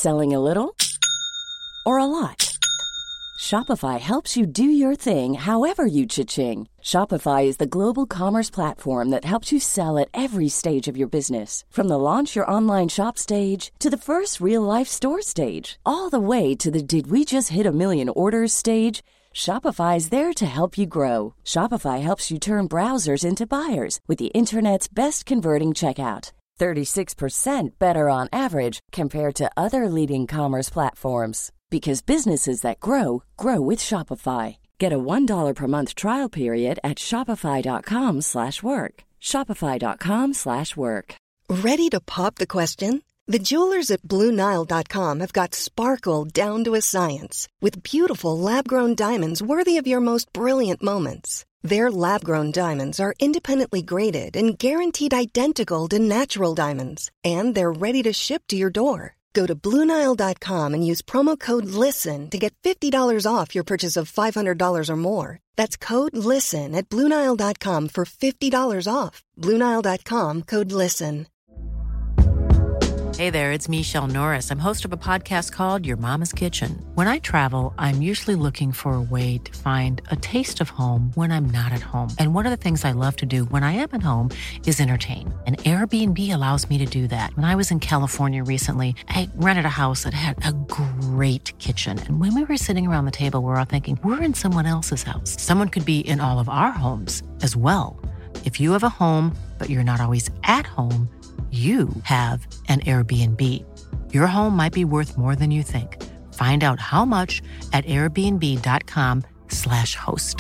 Selling a little or a lot? Shopify helps you do your thing however you cha-ching. Shopify is the global commerce platform that helps you sell at every stage of your business. From the launch your online shop stage to the first real-life store stage, all the way to the did we just hit a million orders stage. Shopify is there to help you grow. Shopify helps you turn browsers into buyers with the internet's best converting checkout. 36% better on average compared to other leading commerce platforms. Because businesses that grow, grow with Shopify. Get a $1 per month trial period at shopify.com/work. Shopify.com/work. Ready to pop the question? The jewelers at BlueNile.com have got sparkle down to a science with beautiful lab-grown diamonds worthy of your most brilliant moments. Their lab-grown diamonds are independently graded and guaranteed identical to natural diamonds, and they're ready to ship to your door. Go to BlueNile.com and use promo code LISTEN to get $50 off your purchase of $500 or more. That's code LISTEN at BlueNile.com for $50 off. BlueNile.com, code LISTEN. Hey there, it's Michelle Norris. I'm host of a podcast called Your Mama's Kitchen. When I travel, I'm usually looking for a way to find a taste of home when I'm not at home. And one of the things I love to do when I am at home is entertain. And Airbnb allows me to do that. When I was in California recently, I rented a house that had a great kitchen. And when we were sitting around the table, we were all thinking, we're in someone else's house. Someone could be in all of our homes as well. If you have a home, but you're not always at home, you have an Airbnb. Your home might be worth more than you think. Find out how much at airbnb.com/host.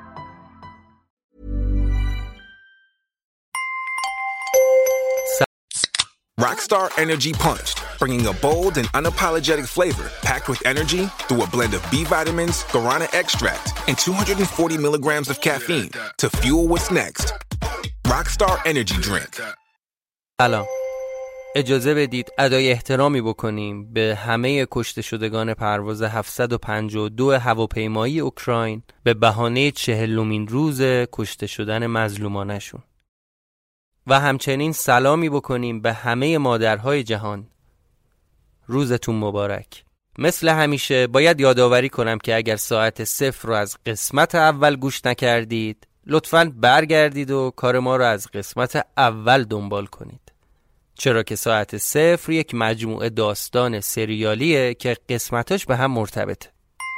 Rockstar Energy Punched, bringing a bold and unapologetic flavor packed with energy through a blend of B vitamins, guarana extract, and 240 milligrams of caffeine to fuel what's next. Rockstar Energy Drink. سلام. اجازه بدید ادای احترامی بکنیم به همه کشته شدگان پرواز 752 هواپیمایی اوکراین به بهانه 40مین روز کشته شدن مظلومانشون. و همچنین سلامی بکنیم به همه مادرهای جهان. روزتون مبارک. مثل همیشه باید یادآوری کنم که اگر ساعت 0 رو از قسمت اول گوش نکردید، لطفاً برگردید و کار ما رو از قسمت اول دنبال کنید. چرا که ساعت 0 یک مجموعه داستان سریالیه که قسمتاش به هم مرتبطه.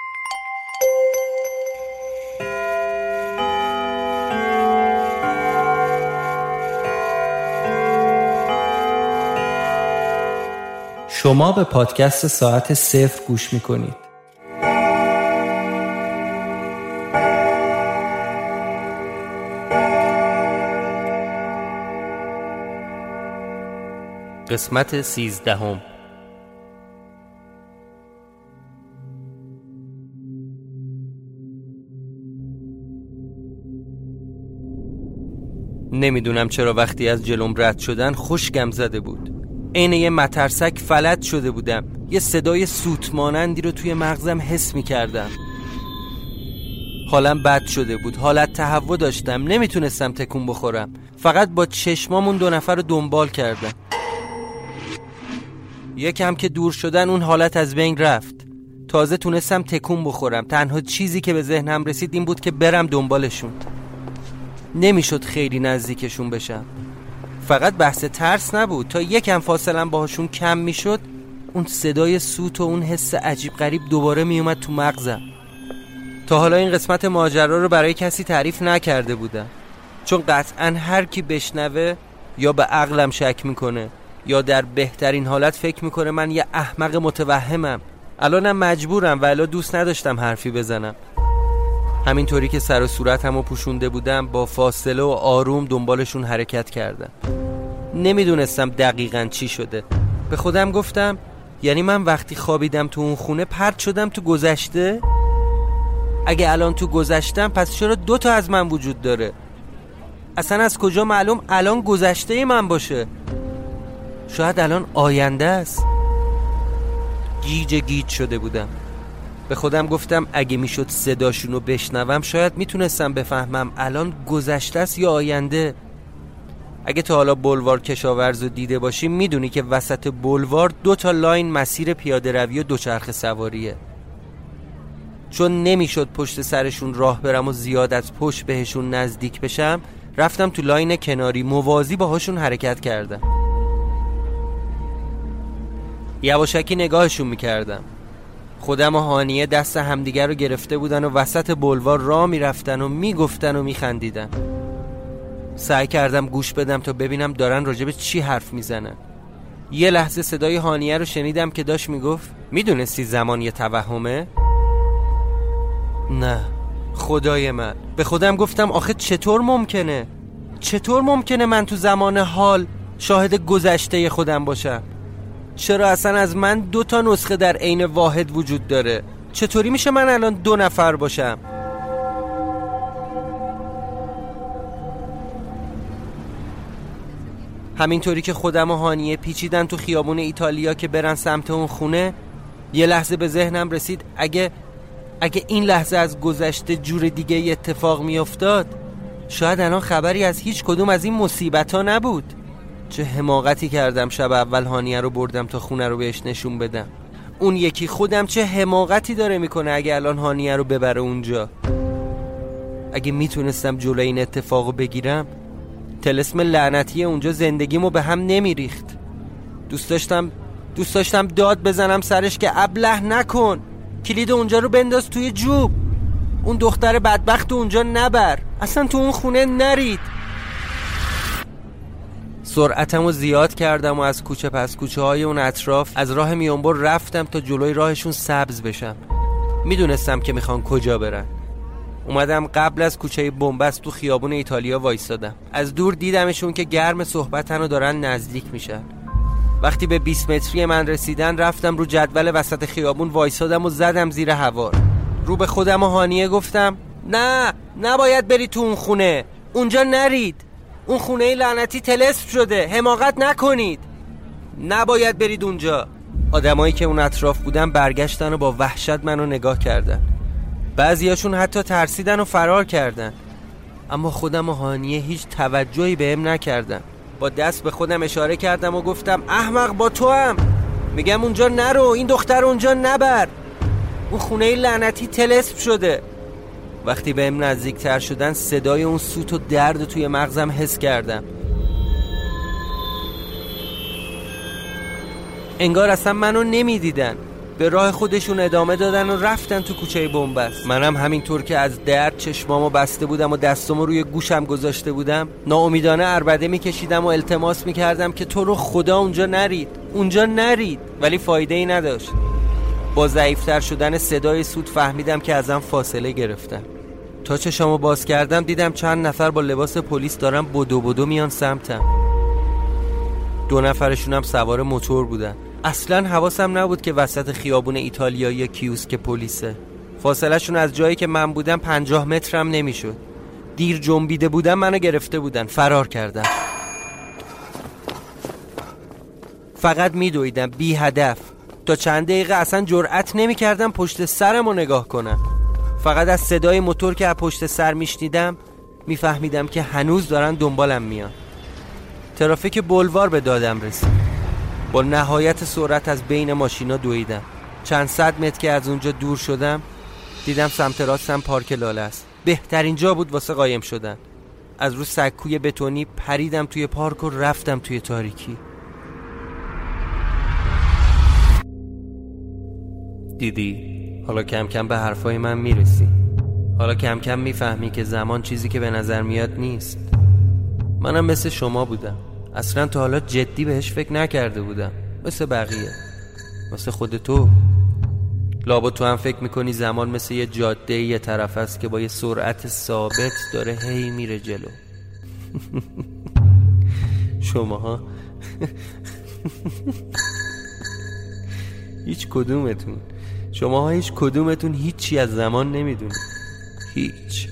شما به پادکست ساعت 0 گوش میکنید. قسمت 13. نمیدونم چرا وقتی از جلوم رد شدن خشکم زده بود. عین یه مترسک فلج شده بودم. یه صدای سوت مانندی رو توی مغزم حس می‌کردم. حالم بد شده بود. حالت تهوع داشتم. نمیتونستم تکون بخورم. فقط با چشمامون 2 نفر رو دنبال کردم. یکم که دور شدن اون حالت از بین رفت. تازه تونستم تکون بخورم. تنها چیزی که به ذهنم رسید این بود که برم دنبالشون. نمیشد خیلی نزدیکشون بشم. فقط بحث ترس نبود. تا یکم فاصلم باهاشون کم میشد اون صدای سوت و اون حس عجیب غریب دوباره میومد تو مغزم. تا حالا این قسمت ماجرا رو برای کسی تعریف نکرده بودم، چون قطعاً هر کی بشنوه یا به عقلم شک میکنه یا در بهترین حالت فکر میکنه من یه احمق متوهمم. الانم مجبورم ولی دوست نداشتم حرفی بزنم. همینطوری که سر و صورتمو پوشونده بودم با فاصله و آروم دنبالشون حرکت کردم. نمیدونستم دقیقاً چی شده. به خودم گفتم یعنی من وقتی خوابیدم تو اون خونه پرت شدم تو گذشته؟ اگه الان تو گذشتم پس چرا 2 تا از من وجود داره؟ اصلا از کجا معلوم الان گذشته من باشه؟ شاید الان آینده است. گیج شده بودم. به خودم گفتم اگه میشد صداشون رو بشنوم شاید میتونستم بفهمم الان گذشته است یا آینده. اگه تا حالا بولوار کشاورز رو دیده باشی میدونی که وسط بولوار 2 تا لاین مسیر پیاده روی و دوچرخه سواریه. چون نمیشد پشت سرشون راه برم و زیاد از پشت بهشون نزدیک بشم، رفتم تو لاین کناری موازی باهاشون حرکت کردم. یواشکی نگاهشون میکردم. خودم و هانیه دست همدیگر رو گرفته بودن و وسط بولوار راه میرفتن و میگفتن و میخندیدن. سعی کردم گوش بدم تا ببینم دارن راجب چی حرف میزنن. یه لحظه صدای هانیه رو شنیدم که داشت میگفت میدونستی زمان یه توهمه؟ نه خدای من. به خودم گفتم آخه چطور ممکنه من تو زمان حال شاهد گذشته خودم باشم؟ چرا اصلا از من 2 تا نسخه در عین واحد وجود داره؟ چطوری میشه من الان 2 نفر باشم؟ همینطوری که خودم و هانیه پیچیدن تو خیابون ایتالیا که برن سمت اون خونه، یه لحظه به ذهنم رسید اگه این لحظه از گذشته جور دیگه اتفاق میافتاد، شاید الان خبری از هیچ کدوم از این مصیبت ها نبود. چه حماقتی کردم شب اول هانیه رو بردم تا خونه رو بهش نشون بدم. اون یکی خودم چه حماقتی داره میکنه اگه الان هانیه رو ببره اونجا. اگه میتونستم جلوی این اتفاقو بگیرم، طلسم لعنتی اونجا زندگیمو به هم نمیریخت. دوست داشتم داد بزنم سرش که ابله نکن، کلید اونجا رو بنداز توی جوب، اون دختر بدبخت اونجا نبر، اصلا تو اون خونه نرید. سرعتمو زیاد کردم و از کوچه پس کوچه های اون اطراف از راه میانبر رفتم تا جلوی راهشون سبز بشم. میدونستم که میخوان کجا برن. اومدم قبل از کوچه بنبست تو خیابون ایتالیا وایستادم. از دور دیدمشون که گرم صحبتن و دارن نزدیک میشن. وقتی به 20 متری من رسیدن رفتم رو جدول وسط خیابون وایستادم و زدم زیر هوار. رو به خودم و هانیه گفتم نه نباید بری تو اون خونه، اونجا نرید، اون خونه لعنتی طلسم شده، حماقت نکنید، نباید برید اونجا. آدمایی که اون اطراف بودن برگشتن و با وحشت منو نگاه کردن. بعضیاشون حتی ترسیدن و فرار کردن، اما خودم و هانیه هیچ توجهی بهم نکردن. با دست به خودم اشاره کردم و گفتم احمق با تو هم میگم اونجا نرو، این دختر اونجا نبر، اون خونه لعنتی طلسم شده. وقتی بهم نزدیکتر شدن صدای اون سوت و درد توی مغزم حس کردم. انگار اصلا منو نمیدیدن. به راه خودشون ادامه دادن و رفتن تو کوچه بنبست. منم همینطور که از درد چشمامو بسته بودم و دستامو روی گوشم گذاشته بودم ناامیدانه عربده میکشیدم و التماس میکردم که تو رو خدا اونجا نرید، ولی فایده ای نداشت. با ضعیفتر شدن صدای سوت فهمیدم که ازم فاصله گرفتن. تا چشامو باز کردم دیدم چند نفر با لباس پلیس دارن بدو میان سمتم. 2 نفرشون هم سوار موتور بودن. اصلا حواسم نبود که وسط خیابون ایتالیا یا کیوسک پلیسه. فاصله شون از جایی که من بودم 50 مترم نمیشد. دیر جنبیده بودم منو گرفته بودن. فرار کردم. فقط میدویدم بی هدف. تا چند دقیقه اصلا جرأت نمی‌کردم پشت سرمو نگاه کنم. فقط از صدای موتور که از پشت سر میشنیدم میفهمیدم که هنوز دارن دنبالم میان. ترافیک بولوار به دادم رسید. با نهایت سرعت از بین ماشینا دویدم. چند صد متر که از اونجا دور شدم دیدم سمت راستم پارک لاله است. بهترین جا بود واسه قایم شدن. از رو سکوی بتونی پریدم توی پارک و رفتم توی تاریکی. دیدی؟ حالا کم کم به حرفای من میرسی. حالا کم کم میفهمی که زمان چیزی که به نظر میاد نیست. منم مثل شما بودم. اصلا تا حالا جدی بهش فکر نکرده بودم. مثل بقیه، مثل خود تو. لابد تو هم فکر میکنی زمان مثل یه جاده یه طرف است که با یه سرعت ثابت داره هی میره جلو. شماها هیچ کدومتون هیچی از زمان نمیدونی. هیچ.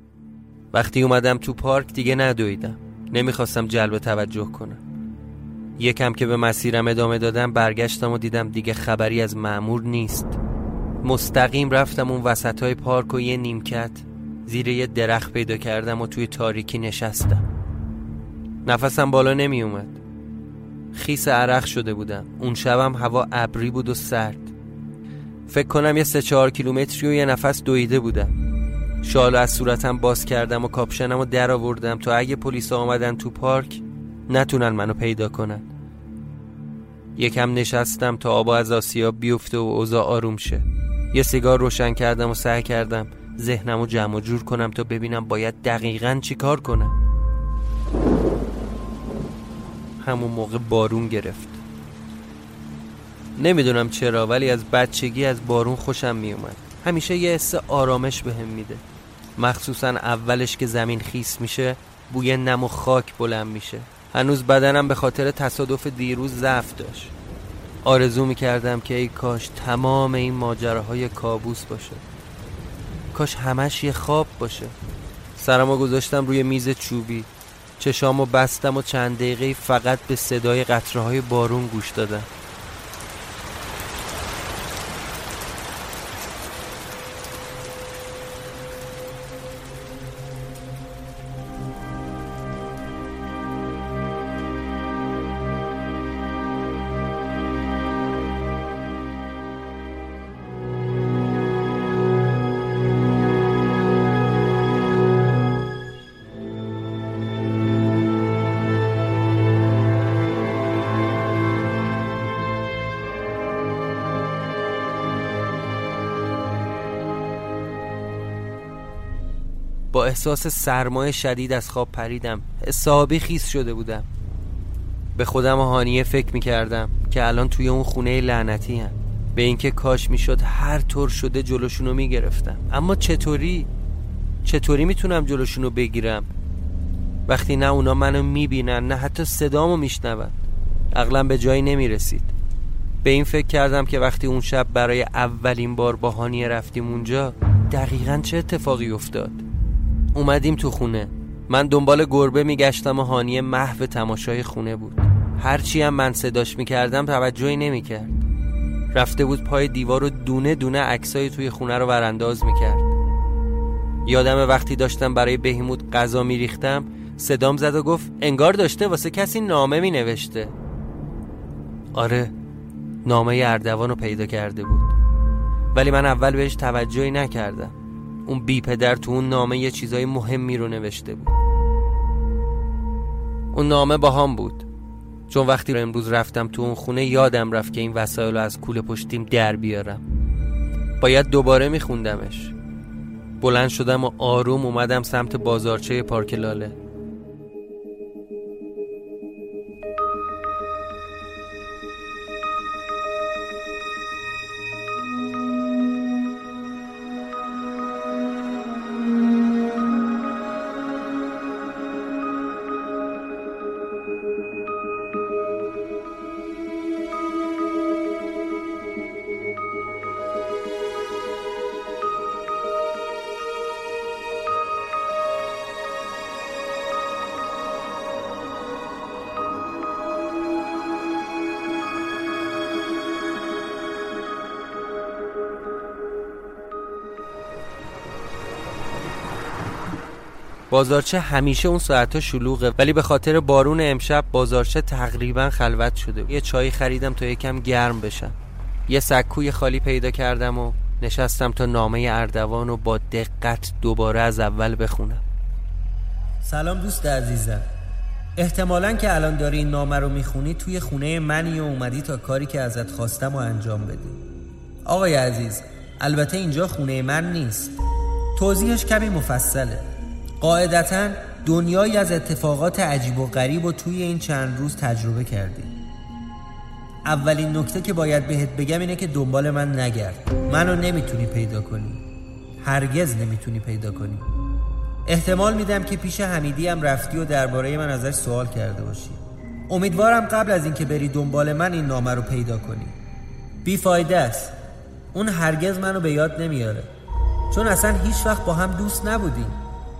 وقتی اومدم تو پارک دیگه ندویدم. نمیخواستم جلب توجه کنم. یکم که به مسیرم ادامه دادم برگشتم و دیدم دیگه خبری از مأمور نیست. مستقیم رفتم اون وسطای پارک و یه نیمکت زیر یه درخت پیدا کردم و توی تاریکی نشستم. نفسم بالا نمی اومد. خیس عرق شده بودم. اون شبم هوا ابری بود و سرد. فکر کنم یه 3-4 کیلومتری و یه نفس دویده بودم. شالو از صورتم باز کردم و کاپشنم رو در آوردم تا اگه پلیسا آمدن تو پارک نتونن منو پیدا کنن. یکم نشستم تا آب از آسیاب بیفته و اوضاع آروم شه. یه سیگار روشن کردم و سعی کردم ذهنمو جمع و جور کنم تا ببینم باید دقیقاً چی کار کنم. همون موقع بارون گرفت. نمیدونم چرا ولی از بچگی از بارون خوشم میومد. همیشه یه حس آرامش بهم میده. مخصوصا اولش که زمین خیس میشه، بوی نم و خاک بلند میشه. هنوز بدنم به خاطر تصادف دیروز ضعف داشت. آرزو میکردم که ای کاش تمام این ماجراهای کابوس باشه. کاش همش یه خواب باشه. سرمو گذاشتم روی میز چوبی. چشامو بستم و چند دقیقه فقط به صدای قطره‌های بارون گوش دادم. با احساس سرمای شدید از خواب پریدم. حسابی خیس شده بودم. به خودم و هانیه فکر میکردم که الان توی اون خونه لعنتی هم. به اینکه کاش میشد هر طور شده جلوشونو میگرفتم. اما چطوری میتونم جلوشونو بگیرم وقتی نه اونا منو میبینن نه حتی صدامو میشنون؟ عقلم به جایی نمیرسید. به این فکر کردم که وقتی اون شب برای اولین بار با هانیه رفتیم اونجا دقیقاً چه اتفاقی افتاد. اومدیم تو خونه. من دنبال گربه میگشتم و هانیه محو تماشای خونه بود. هرچی هم من صداش میکردم توجهی نمیکرد. رفته بود پای دیوار و دونه دونه عکسای توی خونه رو ورانداز میکرد. یادم وقتی داشتم برای بهیموت غذا میریختم صدام زد و گفت انگار داشته واسه کسی نامه مینوشته. آره، نامه اردوان رو پیدا کرده بود. ولی من اول بهش توجهی نکردم. اون بی پدر تو اون نامه یه چیزای مهمی رو نوشته بود. اون نامه باهام بود. چون وقتی رو امروز رفتم تو اون خونه یادم رفت که این وسایل رو از کوله پشتیم در بیارم. باید دوباره میخوندمش. بلند شدم و آروم اومدم سمت بازارچه پارک لاله. بازارچه همیشه اون ساعتها شلوغه ولی به خاطر بارون امشب بازارچه تقریبا خلوت شده. یه چای خریدم تا یکم گرم بشم. یه سکوی خالی پیدا کردم و نشستم تا نامه اردوان رو با دقت دوباره از اول بخونم. سلام دوست عزیزم. احتمالاً که الان داری این نامه رو میخونی توی خونه منی و اومدی تا کاری که ازت خواستم رو انجام بدی. آقای عزیز، البته اینجا خونه من نیست. توضیحش کمی مفصله. قاعدتاً دنیایی از اتفاقات عجیب و غریب و توی این چند روز تجربه کردی. اولین نکته که باید بهت بگم اینه که دنبال من نگرد. منو نمیتونی پیدا کنی. هرگز نمیتونی پیدا کنی. احتمال میدم که پیش حمیدی هم رفتی و درباره من ازش سوال کرده باشی. امیدوارم قبل از این که بری دنبال من این نامه رو پیدا کنی. بیفایده است. اون هرگز منو به یاد نمیاره. چون اصلا هیچ وقت با هم دوست نبودیم.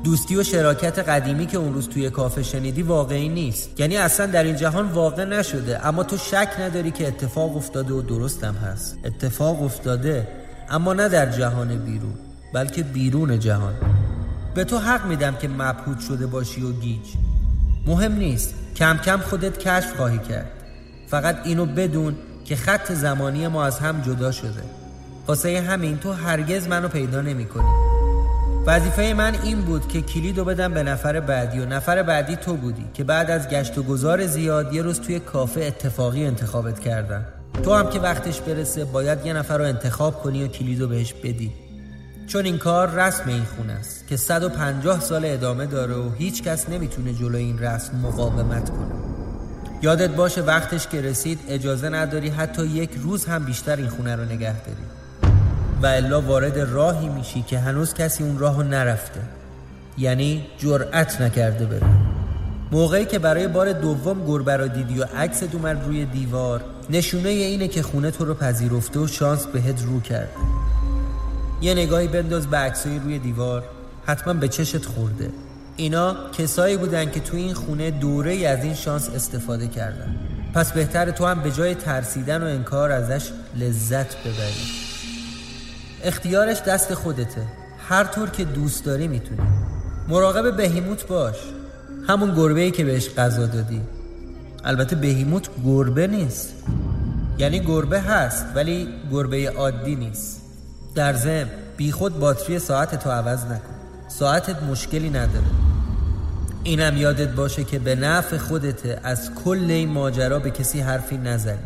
دوستی و شراکت قدیمی که اون روز توی کافه شنیدی واقعی نیست. یعنی اصلا در این جهان واقع نشده، اما تو شک نداری که اتفاق افتاده و درستم هست. اتفاق افتاده، اما نه در جهان بیرون، بلکه بیرون جهان. به تو حق میدم که مبهوت شده باشی و گیج. مهم نیست، کم کم خودت کشف خواهی کرد. فقط اینو بدون که خط زمانی ما از هم جدا شده. واسه همین تو هرگز منو پیدا نمی کنی. وظیفه من این بود که کلیدو بدم به نفر بعدی و نفر بعدی تو بودی که بعد از گشت و گذار زیاد یه روز توی کافه اتفاقی انتخابت کردم. تو هم که وقتش برسه باید یه نفر رو انتخاب کنی و کلیدو بهش بدی. چون این کار رسم این خونه است که 150 سال ادامه داره و هیچ کس نمیتونه جلوی این رسم مقاومت کنه. یادت باشه وقتش که رسید اجازه نداری حتی یک روز هم بیشتر این خونه رو نگه داری، و الا وارد راهی میشی که هنوز کسی اون راهو نرفته، یعنی جرأت نکرده بره. موقعی که برای بار دوم گربه رو دیدی و عکست اومد روی دیوار، نشونه اینه که خونه تو رو پذیرفته و شانس بهت رو کرده. یه نگاهی بنداز به عکسای روی دیوار، حتما به چشت خورده. اینا کسایی بودن که تو این خونه دوره‌ای از این شانس استفاده کردن. پس بهتره تو هم به جای ترسیدن و انکار ازش لذت ببری. اختیارش دست خودته، هر طور که دوست داری میتونی. مراقب بهیموت باش، همون گربه‌ای که بهش غذا دادی. البته بهیموت گربه نیست، یعنی گربه هست ولی گربه عادی نیست. در ضمن بی خود باتری ساعتتو عوض نکن، ساعتت مشکلی نداره. اینم یادت باشه که به نفع خودته از کل این ماجرا به کسی حرفی نزنی.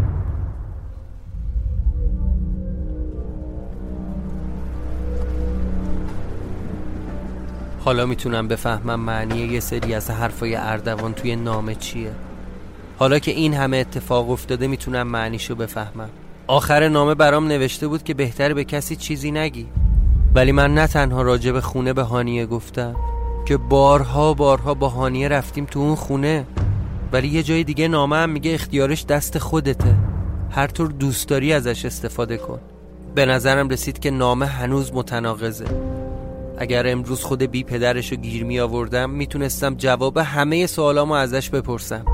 حالا میتونم بفهمم معنی یه سری از حرفای اردوان توی نامه چیه. حالا که این همه اتفاق افتاده میتونم معنیشو بفهمم. آخر نامه برام نوشته بود که بهتره به کسی چیزی نگی، ولی من نه تنها راجع به خونه به هانیه گفتم که بارها با هانیه رفتیم تو اون خونه، ولی یه جای دیگه نامه هم میگه اختیارش دست خودته، هر طور دوست داری ازش استفاده کن. به نظرم رسید که نامه هنوز متناقضه. اگر امروز خود بی پدرشو گیر می آوردم میتونستم جواب همه سوالامو ازش بپرسم.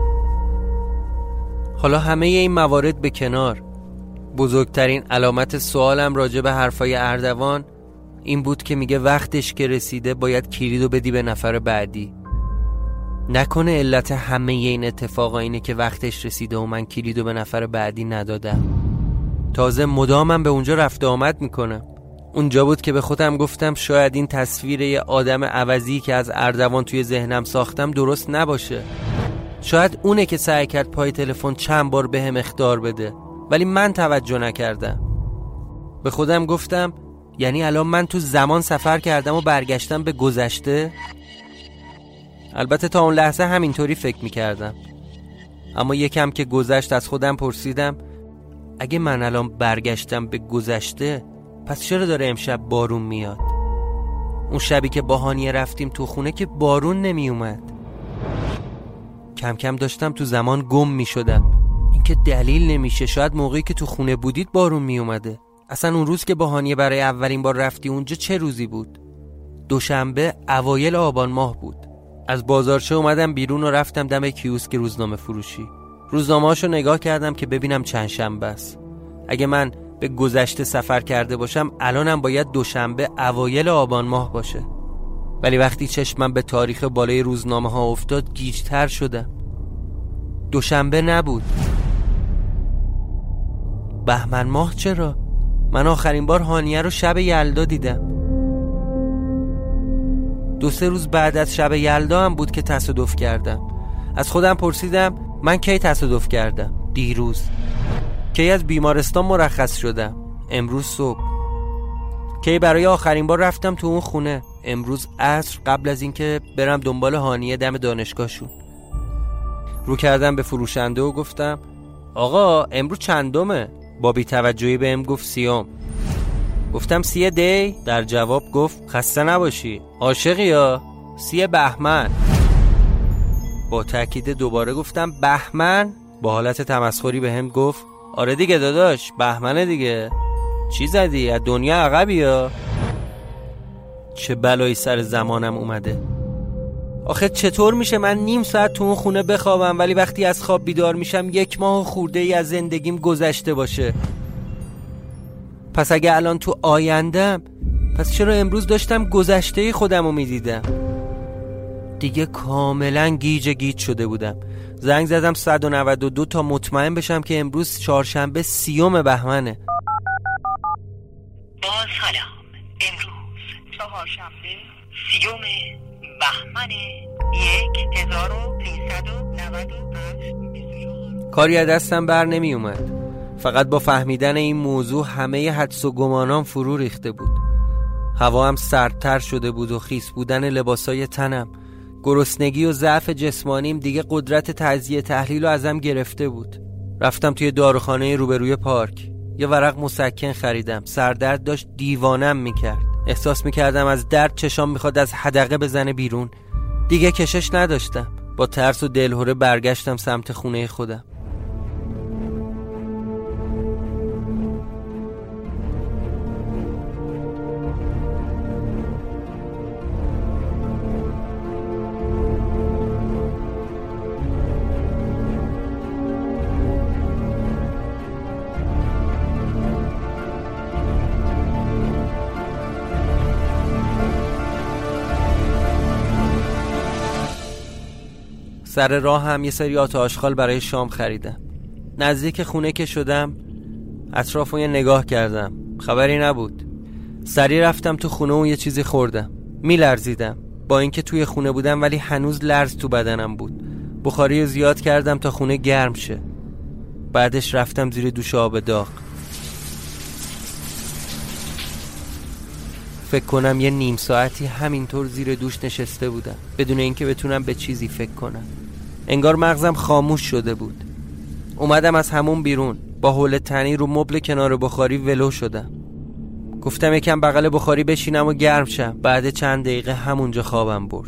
حالا همه این موارد به کنار، بزرگترین علامت سوالم راجع به حرفای اردوان این بود که میگه وقتش که رسیده باید کلیدو بدی به نفر بعدی. نکنه علت همه این اتفاقا اینه که وقتش رسیده و من کلیدو به نفر بعدی ندادم. تازه مدامم به اونجا رفت آمد میکنم. اونجا بود که به خودم گفتم شاید این تصویر یه آدم عوضی که از اردوان توی ذهنم ساختم درست نباشه. شاید اونه که سعی کرد پای تلفن چند بار بهم اخطار بده، ولی من توجه نکردم. به خودم گفتم یعنی الان من تو زمان سفر کردم و برگشتم به گذشته. البته تا اون لحظه همینطوری فکر میکردم، اما یکم که گذشت از خودم پرسیدم اگه من الان برگشتم به گذشته پس چرا داره امشب بارون میاد؟ اون شبی که با هانیه رفتیم تو خونه که بارون نمی اومد. کم کم داشتم تو زمان گم می شدم. این که دلیل نمیشه، شاید موقعی که تو خونه بودید بارون می اومده. اصلا اون روز که با هانیه برای اولین بار رفتی اونجا چه روزی بود؟ دوشنبه اوایل آبان ماه بود. از بازارچه اومدم بیرون و رفتم دم کیوسک روزنامه فروشی. روزنامه‌هاشو نگاه کردم که ببینم چند شنبه است. اگه من به گذشته سفر کرده باشم الانم باید دوشنبه اوایل آبان ماه باشه، ولی وقتی چشمم به تاریخ بالای روزنامه ها افتاد گیج‌تر شدم. دوشنبه نبود. بهمن ماه چرا؟ من آخرین بار هانیه رو شب یلدا دیدم. 2-3 روز بعد از شب یلدا هم بود که تصادف کردم. از خودم پرسیدم من کی تصادف کردم؟ دیروز. کی از بیمارستان مرخص شدم؟ امروز صبح. کی برای آخرین بار رفتم تو اون خونه؟ امروز عصر، قبل از اینکه برم دنبال هانیه دم دانشگاهشون. رو کردم به فروشنده و گفتم آقا امروز چندمه؟ با بی‌توجهی بهم گفت 30ام. گفتم 30 دی؟ در جواب گفت خسته نباشی، عاشقی یا 30 بهمن. با تأکید دوباره گفتم بهمن. با حالت تمسخری بهم گفت آره دیگه داداش، بهمنه دیگه. چی زدی؟ از دنیا عقبی یا؟ چه بلایی سر زمانم اومده. آخه چطور میشه من نیم ساعت تو اون خونه بخوابم ولی وقتی از خواب بیدار میشم 1 ماه خورده ای از زندگیم گذشته باشه؟ پس اگه الان تو آیندم، پس چرا امروز داشتم گذشته خودم رو میدیدم؟ دیگه کاملا گیج شده بودم. زنگ زدم 192 تا مطمئن بشم که امروز چهارشنبه 30 بهمنه. با سلام، امروز چهارشنبه 30 بهمن 1398. کاری از دستم بر نمی اومد. فقط با فهمیدن این موضوع همه حدس و گمانام فرو ریخته بود. هوا هم سردتر شده بود و خیس بودن لباسای تنم، گرسنگی و ضعف جسمانیم دیگه قدرت تجزیه تحلیل رو ازم گرفته بود. رفتم توی داروخانه روبروی پارک. یه ورق مسکن خریدم. سردرد داشت دیوانم میکرد. احساس میکردم از درد چشام میخواد از حدقه بزنه بیرون. دیگه کشش نداشتم. با ترس و دلهره برگشتم سمت خونه خودم. سر راه هم یه سری آت آشغال برای شام خریدم. نزدیک خونه که شدم اطرافو یه نگاه کردم. خبری نبود. سریع رفتم تو خونه و یه چیزی خوردم. میلرزیدم. با اینکه توی خونه بودم ولی هنوز لرز تو بدنم بود. بخاری زیاد کردم تا خونه گرم شه. بعدش رفتم زیر دوش آب داغ. فکر کنم یه نیم ساعتی همینطور زیر دوش نشسته بودم بدون اینکه بتونم به چیزی فکر کنم. انگار مغزم خاموش شده بود. اومدم از همون بیرون. با حوله تنی رو مبل کنار بخاری ولو شدم. گفتم یکم بغل بخاری بشینم و گرم شم. بعد چند دقیقه همونجا خوابم برد.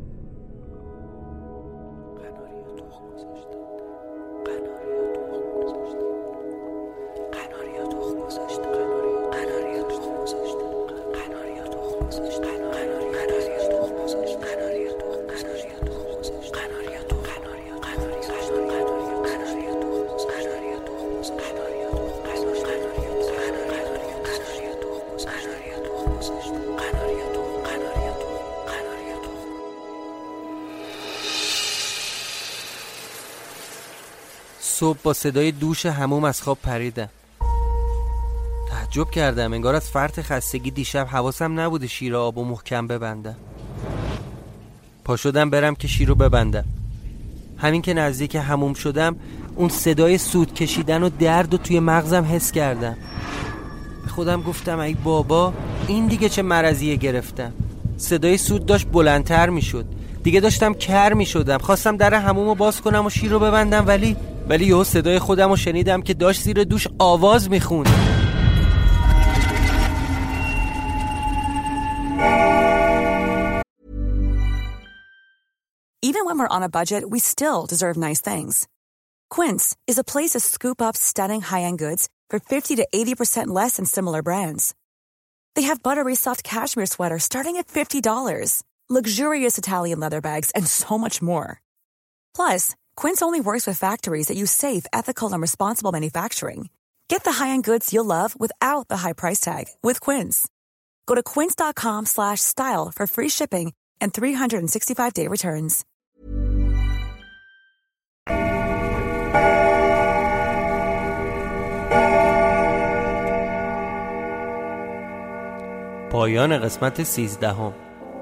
صبح با صدای دوش حموم از خواب پریدم. تعجب کردم. انگار از فرط خستگی دیشب حواسم نبوده شیر آبو محکم ببندم. پا شدم برم که شیر رو ببندم. همین که نزدیک حموم شدم اون صدای سود کشیدن و درد رو توی مغزم حس کردم. به خودم گفتم ای بابا این دیگه چه مرضیه گرفتم. صدای سود داشت بلندتر می شد. دیگه داشتم کر می شدم. خواستم در حموم رو باز کنم و شیر رو ببندم ولی یهو صدای خودم رو شنیدم که داشت زیر دوش آواز می خوند. Even when we're on a budget, we still deserve nice things. Quince is a place to scoop up stunning high-end goods for 50 to 80% less than similar brands. They have buttery soft cashmere sweaters starting at $50, luxurious Italian leather bags, and so much more. Plus, Quince only works with factories that use safe, ethical, and responsible manufacturing. Get the high-end goods you'll love without the high price tag with Quince. Go to quince.com/style for free shipping and 365-day returns. پایان قسمت 13.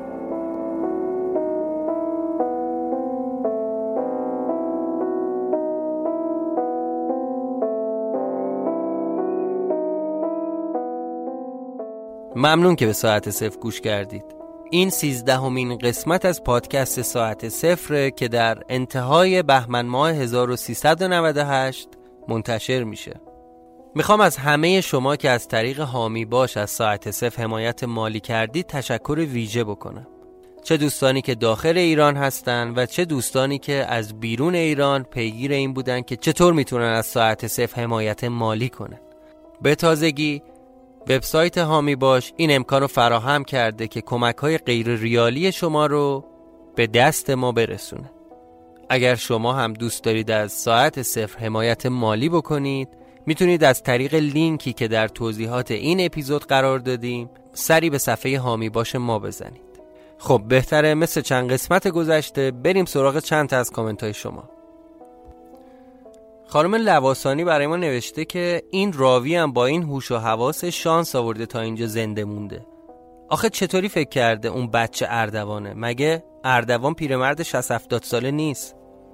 ممنون که به ساعت صفر گوش کردید. این 13مین قسمت از پادکست ساعت صفر که در انتهای بهمن ماه 1398 منتشر میشه. میخوام از همه شما که از طریق حامی باش از ساعت صفر حمایت مالی کردید تشکر ویژه بکنم. چه دوستانی که داخل ایران هستن و چه دوستانی که از بیرون ایران پیگیر این بودن که چطور میتونن از ساعت صفر حمایت مالی کنن. به تازگی وبسایت حامی باش این امکان رو فراهم کرده که کمک‌های غیر ریالی شما رو به دست ما برسونه. اگر شما هم دوست دارید از ساعت صفر حمایت مالی بکنید، میتونید از طریق لینکی که در توضیحات این اپیزود قرار دادیم سری به صفحه حامی باش ما بزنید. خب بهتره مثل چند قسمت گذشته بریم سراغ چند تا از کامنت‌های شما. خانم لواسانی برای ما نوشته که این راوی هم با این هوش و حواس شانس آورده تا اینجا زنده مونده. آخه چطوری فکر کرده اون بچه اردوانه؟ مگه اردوان پیرمرد 60-70 ساله نیست؟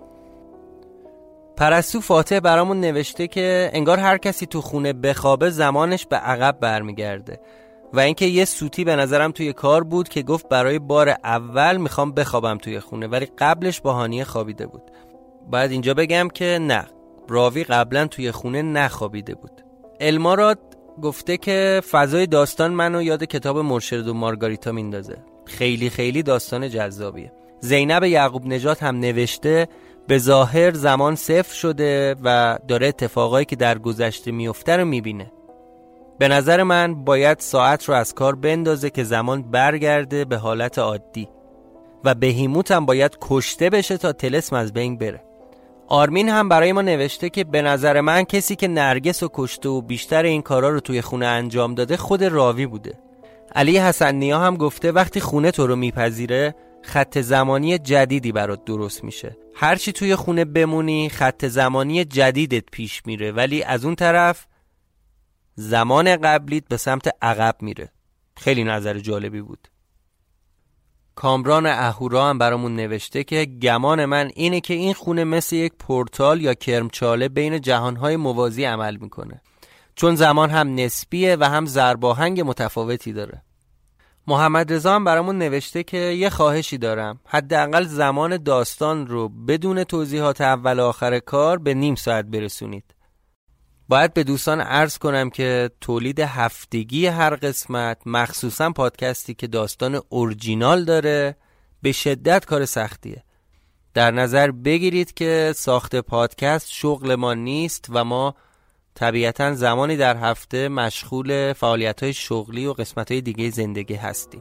پرستو فاتح برامون نوشته که انگار هر کسی تو خونه بخوابه زمانش به عقب برمیگرده و اینکه یه سوتی به نظرم توی کار بود که گفت برای بار اول میخوام بخوابم توی خونه، ولی قبلش با هانیه خوابیده بود. باید اینجا بگم که نه، راوی قبلا توی خونه نخوابیده بود. الماراد گفته که فضای داستان منو یاد کتاب مرشد و مارگاریتا میندازه. خیلی خیلی داستان جذابیه. زینب یعقوب نجات هم نوشته به ظاهر زمان صفر شده و داره اتفاقایی که در گذشته میفته رو میبینه. به نظر من باید ساعت رو از کار بندازه که زمان برگرده به حالت عادی و بهیموت هم باید کشته بشه تا طلسم از بین بره. آرمین هم برای ما نوشته که به نظر من کسی که نرگس رو کشته و بیشتر این کارا رو توی خونه انجام داده خود راوی بوده. علی حسن نیا هم گفته وقتی خونه تو رو میپذیره خط زمانی جدیدی برات درست میشه. هرچی توی خونه بمونی خط زمانی جدیدت پیش میره، ولی از اون طرف زمان قبلیت به سمت عقب میره. خیلی نظر جالبی بود. کامران اهورا هم برامون نوشته که گمان من اینه که این خونه مثل یک پورتال یا کرمچاله بین جهانهای موازی عمل میکنه، چون زمان هم نسبیه و هم ضرباهنگ متفاوتی داره. محمد رضا هم برامون نوشته که یه خواهشی دارم، حداقل زمان داستان رو بدون توضیحات اول و آخر کار به نیم ساعت برسونید. باید به دوستان عرض کنم که تولید هفتگی هر قسمت، مخصوصا پادکستی که داستان اورجینال داره، به شدت کار سختیه. در نظر بگیرید که ساخت پادکست شغل ما نیست و ما طبیعتاً زمانی در هفته مشغول فعالیت‌های شغلی و قسمت‌های دیگه زندگی هستیم.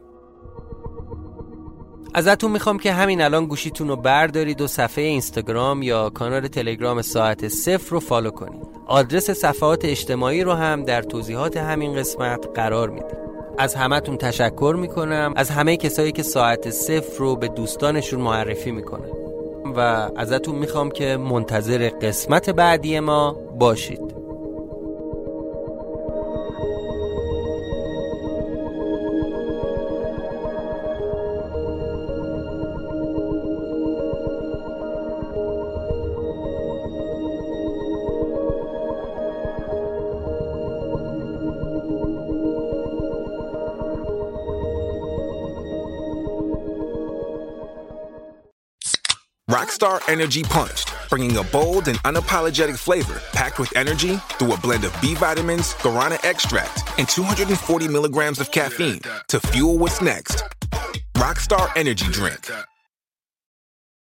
ازتون میخوام که همین الان گوشیتون رو بردارید و صفحه اینستاگرام یا کانال تلگرام ساعت صفر رو فالو کنید. آدرس صفحات اجتماعی رو هم در توضیحات همین قسمت قرار میدیم. از همتون تشکر میکنم، از همه کسایی که ساعت صفر رو به دوستانشون معرفی میکنن و ازتون میخوام که منتظر قسمت بعدی ما باشید. Rockstar Energy Punched, bringing a bold and unapologetic flavor packed with energy through a blend of B vitamins, guarana extract, and 240 milligrams of caffeine to fuel what's next. Rockstar Energy Drink.